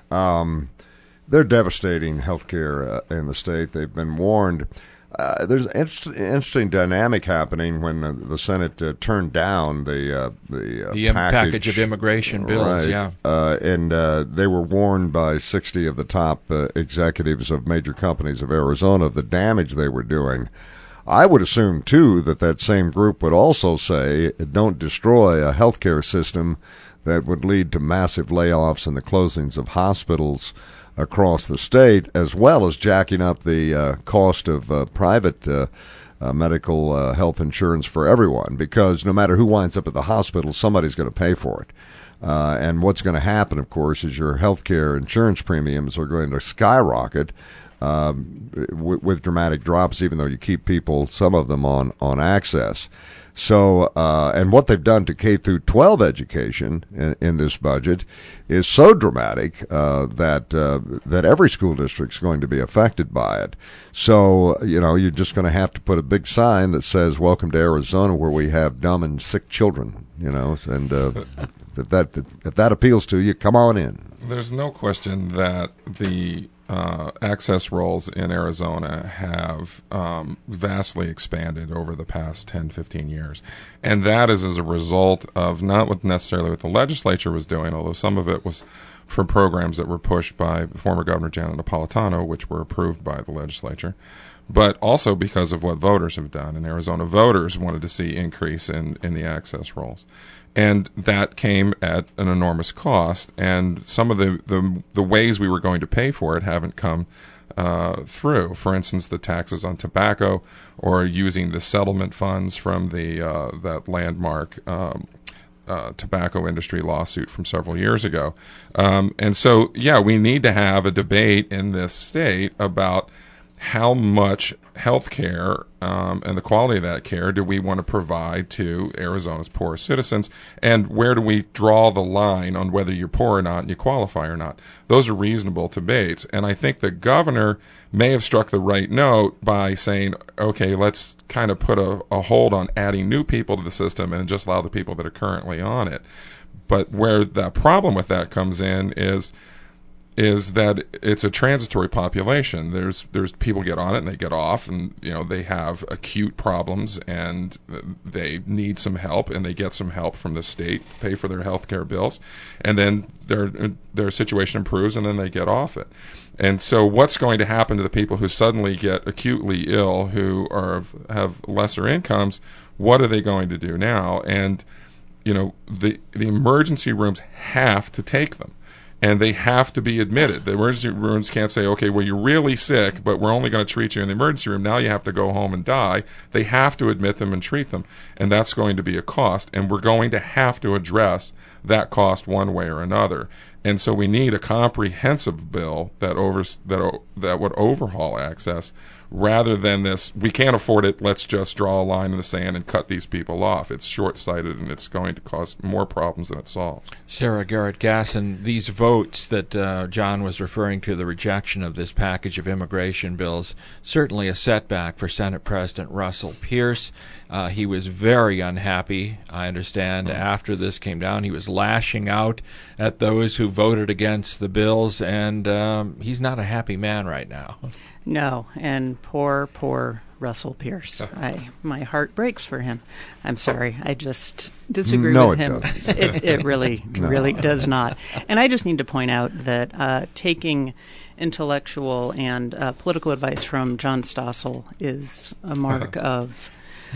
Um, they're devastating health care uh, in the state. They've been warned. Uh, there's an inter- interesting dynamic happening when the, the Senate uh, turned down the uh, the, uh, the package, package of immigration bills, right. yeah. Uh, and uh, they were warned by sixty of the top uh, executives of major companies of Arizona of the damage they were doing. I would assume, too, that that same group would also say, don't destroy a healthcare system that would lead to massive layoffs and the closings of hospitals across the state, as well as jacking up the uh, cost of uh, private uh, uh, medical uh, health insurance for everyone, because no matter who winds up at the hospital, somebody's going to pay for it. Uh, and what's going to happen, of course, is your health care insurance premiums are going to skyrocket um, w- with dramatic drops, even though you keep people, some of them, on, on access. So, uh, and what they've done to K through twelve education in, in this budget is so dramatic uh, that uh, that every school district is going to be affected by it. So, you know, you're just going to have to put a big sign that says "Welcome to Arizona," where we have dumb and sick children. You know, and uh, if that if that appeals to you, come on in. There's no question that the uh, access rolls in Arizona have um, vastly expanded over the past ten, fifteen years. And that is as a result of not what necessarily what the legislature was doing, although some of it was from programs that were pushed by former Governor Janet Napolitano, which were approved by the legislature, but also because of what voters have done. And Arizona voters wanted to see increase in, in the access rolls. And that came at an enormous cost, and some of the, the, the ways we were going to pay for it haven't come uh, through. For instance, the taxes on tobacco, or using the settlement funds from the uh, that landmark um, uh, tobacco industry lawsuit from several years ago. Um, and so, yeah, we need to have a debate in this state about how much health care um, and the quality of that care do we want to provide to Arizona's poor citizens, and where do we draw the line on whether you're poor or not and you qualify or not? Those are reasonable debates, and I think the governor may have struck the right note by saying, okay, let's kind of put a, a hold on adding new people to the system and just allow the people that are currently on it. But where the problem with that comes in is is that it's a transitory population. There's there's people get on it and they get off, and you know they have acute problems and they need some help, and they get some help from the state, pay for their health care bills, and then their their situation improves, and then they get off it. And so what's going to happen to the people who suddenly get acutely ill, who are have lesser incomes? What are they going to do now? And you know the the emergency rooms have to take them. And they have to be admitted. The emergency rooms can't say, okay, well, you're really sick, but we're only going to treat you in the emergency room. Now you have to go home and die. They have to admit them and treat them. And that's going to be a cost. And we're going to have to address that cost one way or another. And so we need a comprehensive bill that over, that, that would overhaul access, rather than this, we can't afford it, let's just draw a line in the sand and cut these people off. It's short-sighted, and it's going to cause more problems than it solves. Sarah Garrett-Gasson, these votes that uh, John was referring to, the rejection of this package of immigration bills, certainly a setback for Senate President Russell Pierce. Uh, he was very unhappy, I understand, mm-hmm. after this came down. He was lashing out at those who voted against the bills, and um, he's not a happy man right now. No, and poor, poor Russell Pierce. I, my heart breaks for him. I'm sorry. I just disagree no, with it him. Doesn't. It, it really, no. really does not. And I just need to point out that uh, taking intellectual and uh, political advice from John Stossel is a mark of,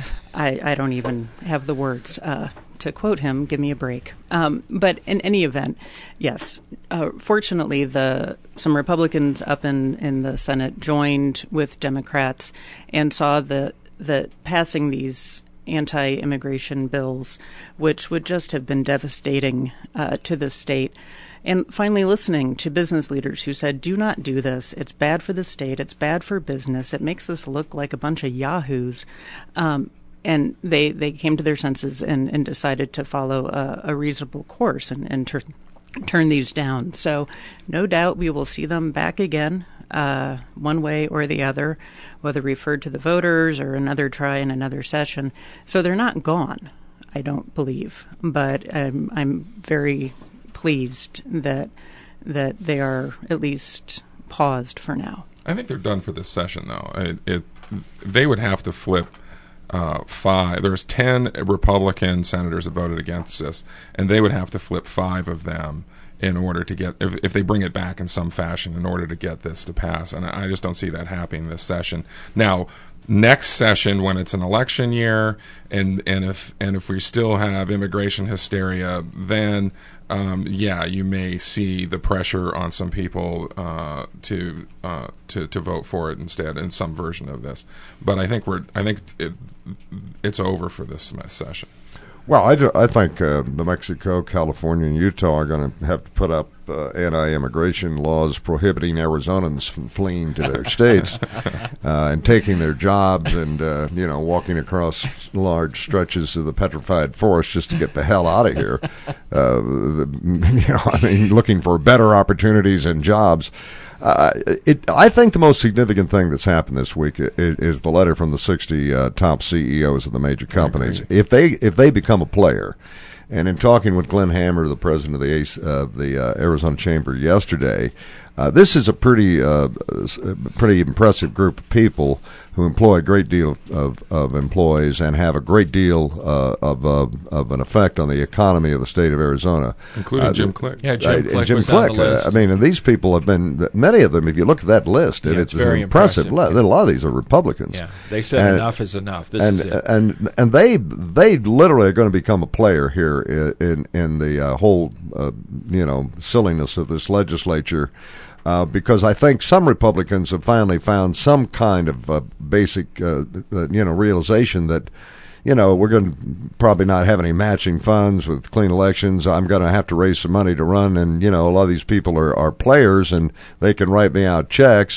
I, I don't even have the words uh, to quote him, give me a break. Um, but in any event, yes, uh, fortunately, the some Republicans up in, in the Senate joined with Democrats and saw the, the passing these anti-immigration bills, which would just have been devastating uh, to the state. And finally listening to business leaders who said, do not do this. It's bad for the state. It's bad for business. It makes us look like a bunch of yahoos. Um, and they, they came to their senses and, and decided to follow a, a reasonable course and, and tur- turn these down. So no doubt we will see them back again, uh, one way or the other, whether referred to the voters or another try in another session. So they're not gone, I don't believe. But um, I'm very pleased that that they are at least paused for now. I think they're done for this session, though. It, it they would have to flip uh, five. There's ten Republican senators that voted against this, and they would have to flip five of them in order to get, if, if they bring it back in some fashion, in order to get this to pass. And I just don't see that happening this session. Now, next session, when it's an election year, and, and if and if we still have immigration hysteria, then um, yeah, you may see the pressure on some people uh, to uh, to to vote for it instead in some version of this. But I think we're I think it, it's over for this session. Well, I, do, I think uh, New Mexico, California, and Utah are going to have to put up uh, anti-immigration laws prohibiting Arizonans from fleeing to their states uh, and taking their jobs and, uh, you know, walking across large stretches of the petrified forest just to get the hell out of here. Uh, the, you know, I mean, looking for better opportunities and jobs. Uh, it, I think the most significant thing that's happened this week is, is the letter from the sixty uh, top C E Os of the major companies. If they if they become a player, and in talking with Glenn Hammer, the president of the Ace, uh, the uh, Arizona Chamber yesterday, uh, this is a pretty uh, pretty impressive group of people who employ a great deal of, of employees and have a great deal uh, of uh, of an effect on the economy of the state of Arizona, including uh, Jim Click. Yeah, Jim uh, Click Jim was Click. on the list. Uh, I mean, and these people have been many of them. If you look at that list, yeah, it's, it's very an impressive. impressive. Le- a lot of these are Republicans. Yeah, they said and, enough is enough. This and, is it. And and they they literally are going to become a player here in in the uh, whole uh, you know silliness of this legislature. Uh, because I think some Republicans have finally found some kind of uh, basic, uh, uh, you know, realization that, you know, we're going to probably not have any matching funds with clean elections. I'm going to have to raise some money to run, and you know, a lot of these people are, are players, and they can write me out checks.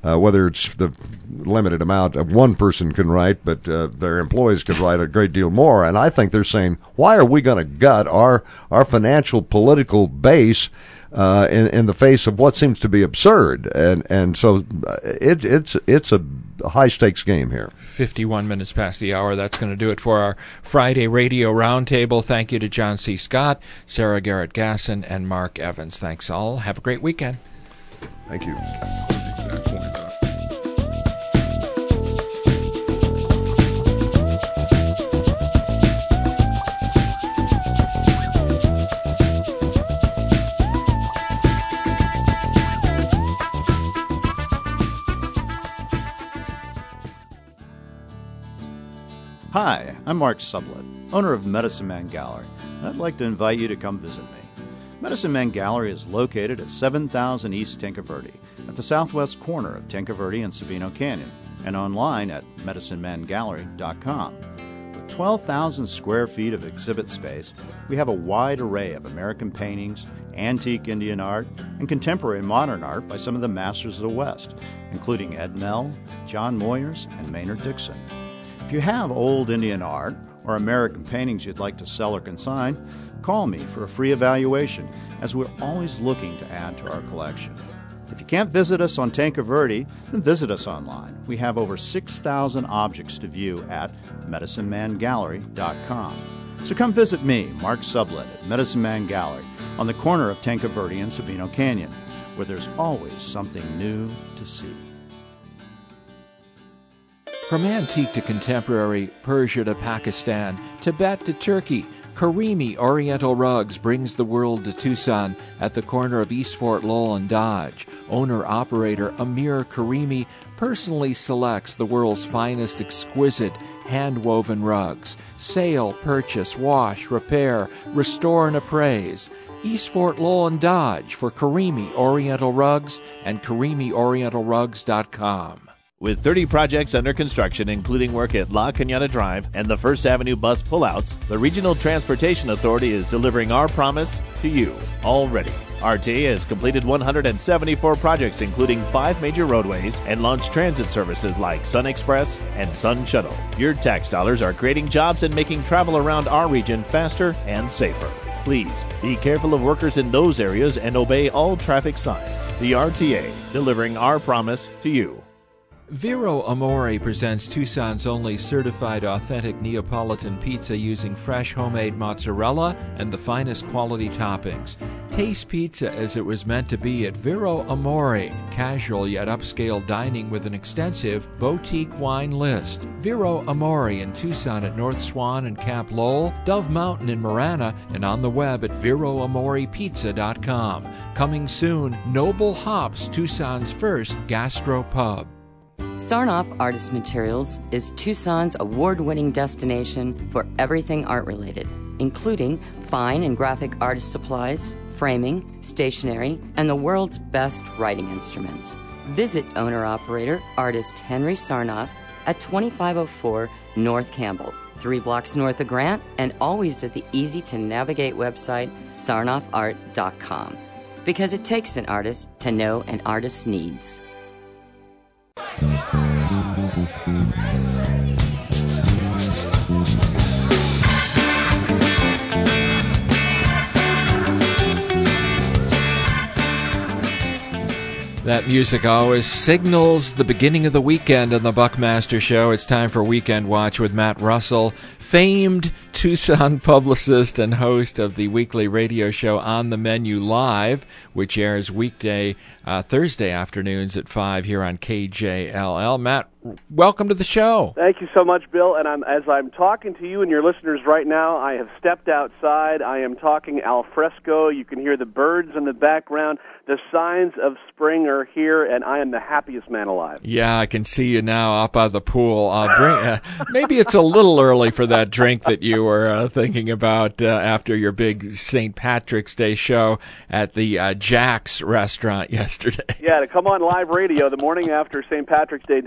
uh, whether it's the limited amount of one person can write, but uh, their employees can write a great deal more. And I think they're saying, why are we going to gut our our financial political base uh, in, in the face of what seems to be absurd? And and so it, it's it's a high stakes game here. fifty-one minutes past the hour. That's going to do it for our Friday Radio Roundtable. Thank you to John C. Scott, Sarah Garrett Gasson, and Mark Evans. Thanks all. Have a great weekend. Thank you. Hi, I'm Mark Sublett, owner of Medicine Man Gallery, and I'd like to invite you to come visit me. Medicine Man Gallery is located at seven thousand East Tinca Verde, at the southwest corner of Tinca Verde and Sabino Canyon, and online at medicine man gallery dot com. With twelve thousand square feet of exhibit space, we have a wide array of American paintings, antique Indian art, and contemporary modern art by some of the masters of the West, including Ed Mell, John Moyers, and Maynard Dixon. If you have old Indian art or American paintings you'd like to sell or consign, call me for a free evaluation, as we're always looking to add to our collection. If you can't visit us on Tinca Verde, then visit us online. We have over six thousand objects to view at medicine man gallery dot com. So come visit me, Mark Sublett, at Medicine Man Gallery on the corner of Tinca Verde and Sabino Canyon, where there's always something new to see. From antique to contemporary, Persia to Pakistan, Tibet to Turkey, Karimi Oriental Rugs brings the world to Tucson at the corner of East Fort Lowell and Dodge. Owner-operator Amir Karimi personally selects the world's finest exquisite hand-woven rugs. Sale, purchase, wash, repair, restore, and appraise. East Fort Lowell and Dodge for Karimi Oriental Rugs and karimi oriental rugs dot com. With thirty projects under construction, including work at La Cañada Drive and the First Avenue bus pullouts, the Regional Transportation Authority is delivering our promise to you already. R T A has completed one hundred seventy-four projects, including five major roadways, and launched transit services like Sun Express and Sun Shuttle. Your tax dollars are creating jobs and making travel around our region faster and safer. Please be careful of workers in those areas and obey all traffic signs. The R T A, delivering our promise to you. Vero Amore presents Tucson's only certified authentic Neapolitan pizza using fresh homemade mozzarella and the finest quality toppings. Taste pizza as it was meant to be at Vero Amore, casual yet upscale dining with an extensive boutique wine list. Vero Amore in Tucson at North Swan and Camp Lowell, Dove Mountain in Marana, and on the web at vero amore pizza dot com. Coming soon, Noble Hops, Tucson's first gastro pub. Sarnoff Artist Materials is Tucson's award-winning destination for everything art-related, including fine and graphic artist supplies, framing, stationery, and the world's best writing instruments. Visit owner-operator artist Henry Sarnoff at twenty-five oh four North Campbell, three blocks north of Grant, and always at the easy-to-navigate website sarnoff art dot com. Because it takes an artist to know an artist's needs. That music always signals the beginning of the weekend on the Buckmaster Show. It's time for Weekend Watch with Matt Russell, famed Tucson publicist and host of the weekly radio show On the Menu Live, which airs weekday, uh, Thursday afternoons at five here on K J L L. Matt, welcome to the show. Thank you so much, Bill. And I'm, as I'm talking to you and your listeners right now, I have stepped outside. I am talking al fresco. You can hear the birds in the background. The signs of spring are here, and I am the happiest man alive. Yeah, I can see you now up by the pool. Uh, bring, uh, maybe it's a little early for that drink that you were uh, thinking about uh, after your big Saint Patrick's Day show at the uh, Jack's restaurant yesterday. Yeah, to come on live radio the morning after Saint Patrick's Day dinner at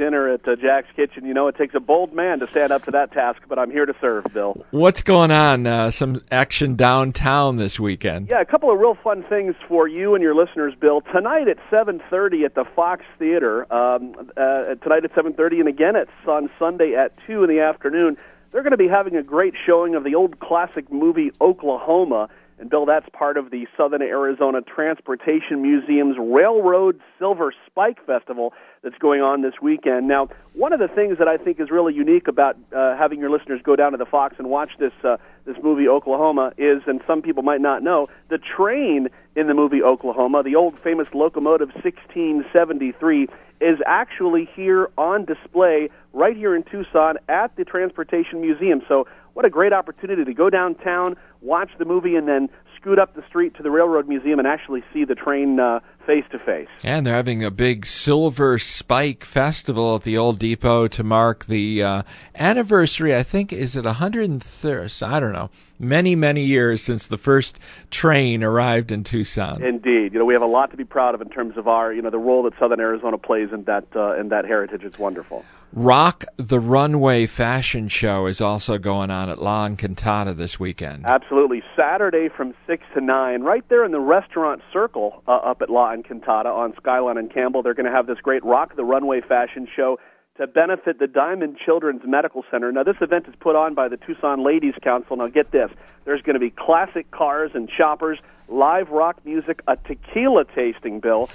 at uh, Jack's Kitchen. You know, it takes a bold man to stand up to that task, but I'm here to serve, Bill. What's going on? Uh, some action downtown this weekend. Yeah, a couple of real fun things for you and your listeners, Bill. Tonight at seven thirty at the Fox Theater, um, uh, tonight at seven thirty, and again it's on Sunday at two in the afternoon, they're going to be having a great showing of the old classic movie Oklahoma. And, Bill, that's part of the Southern Arizona Transportation Museum's Railroad Silver Spike Festival that's going on this weekend. Now, one of the things that I think is really unique about uh, having your listeners go down to the Fox and watch this uh, this movie Oklahoma is, and some people might not know, the train in the movie Oklahoma, the old famous locomotive sixteen seventy-three, is actually here on display right here in Tucson at the Transportation Museum. So what a great opportunity to go downtown, watch the movie, and then scoot up the street to the Railroad Museum and actually see the train uh, face-to-face. And they're having a big Silver Spike Festival at the Old Depot to mark the uh, anniversary, I think, is it one hundred thirty, I don't know, many, many years since the first train arrived in Tucson. Indeed. You know, we have a lot to be proud of in terms of our, you know, the role that Southern Arizona plays in that, uh, in that heritage. It's wonderful. Rock the Runway fashion show is also going on at La Encantada this weekend. Absolutely. Saturday from six to nine, right there in the restaurant circle uh, up at La Encantada on Skyline and Campbell. They're going to have this great Rock the Runway fashion show to benefit the Diamond Children's Medical Center. Now, this event is put on by the Tucson Ladies Council. Now, get this. There's going to be classic cars and choppers, live rock music, a tequila tasting, Bill,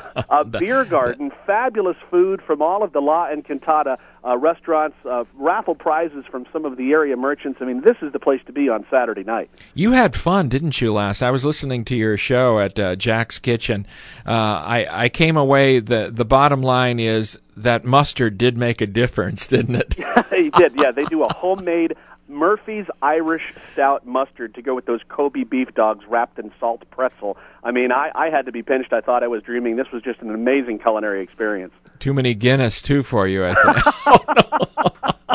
a beer garden, fabulous food from all of the La Encantada uh, restaurants, uh, raffle prizes from some of the area merchants. I mean, this is the place to be on Saturday night. You had fun, didn't you, last? I was listening to your show at uh, Jack's Kitchen. Uh, I, I came away, the, the bottom line is that mustard did make a difference, didn't it? He did, yeah. They do a homemade Murphy's Irish Stout mustard to go with those Kobe beef dogs wrapped in salt pretzel. I mean, I, I had to be pinched. I thought I was dreaming. This was just an amazing culinary experience. Too many Guinness, too, for you, I think. Oh, no.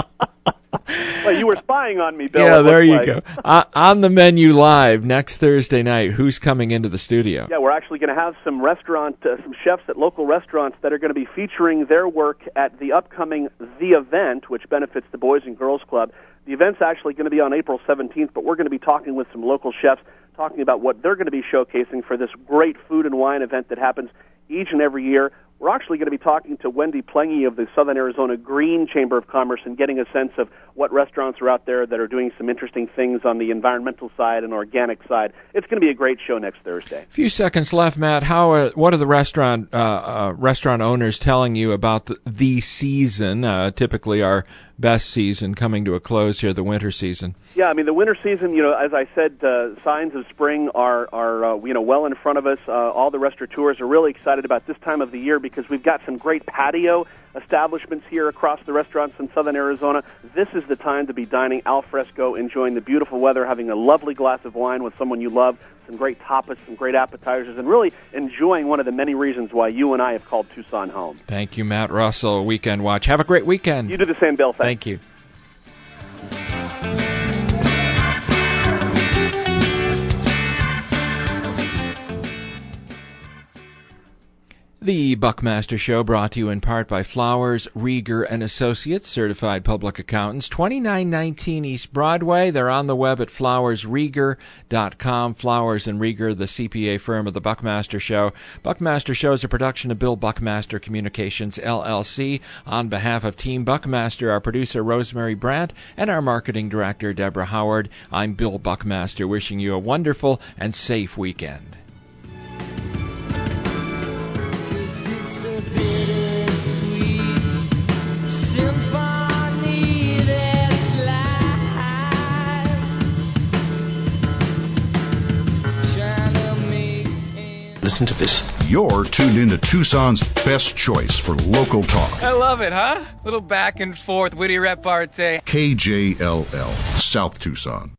Well, you were spying on me, Bill. Yeah, there you like. go. Uh, on the menu live next Thursday night, who's coming into the studio? Yeah, we're actually going to have some restaurant, uh, some chefs at local restaurants that are going to be featuring their work at the upcoming The Event, which benefits the Boys and Girls Club. The event's actually going to be on April seventeenth, but we're going to be talking with some local chefs, talking about what they're going to be showcasing for this great food and wine event that happens each and every year. We're actually going to be talking to Wendy Plengy of the Southern Arizona Green Chamber of Commerce and getting a sense of what restaurants are out there that are doing some interesting things on the environmental side and organic side. It's going to be a great show next Thursday. A few seconds left, Matt. How? Uh, what are the restaurant uh, uh, restaurant owners telling you about the, the season? Uh, typically, our best season coming to a close here, the winter season. Yeah, I mean the winter season. You know, as I said, uh, signs of spring are are uh, you know well in front of us. Uh, all the restaurateurs are really excited about this time of the year because we've got some great patio establishments here across the restaurants in Southern Arizona. This is the time to be dining al fresco, enjoying the beautiful weather, having a lovely glass of wine with someone you love, some great tapas, some great appetizers, and really enjoying one of the many reasons why you and I have called Tucson home. Thank you, Matt Russell, Weekend Watch. Have a great weekend. You do the same, Bill. Thanks. Thank you. The Buckmaster Show brought to you in part by Flowers, Rieger and Associates, certified public accountants, twenty-nine nineteen East Broadway. They're on the web at flowers rieger dot com. Flowers and Rieger, the C P A firm of the Buckmaster Show. Buckmaster Show is a production of Bill Buckmaster Communications, L L C. On behalf of Team Buckmaster, our producer, Rosemary Brandt, and our marketing director, Deborah Howard, I'm Bill Buckmaster, wishing you a wonderful and safe weekend. Listen to this. You're tuned into Tucson's best choice for local talk. I love it, huh? Little back and forth, witty repartee. K J L L, South Tucson.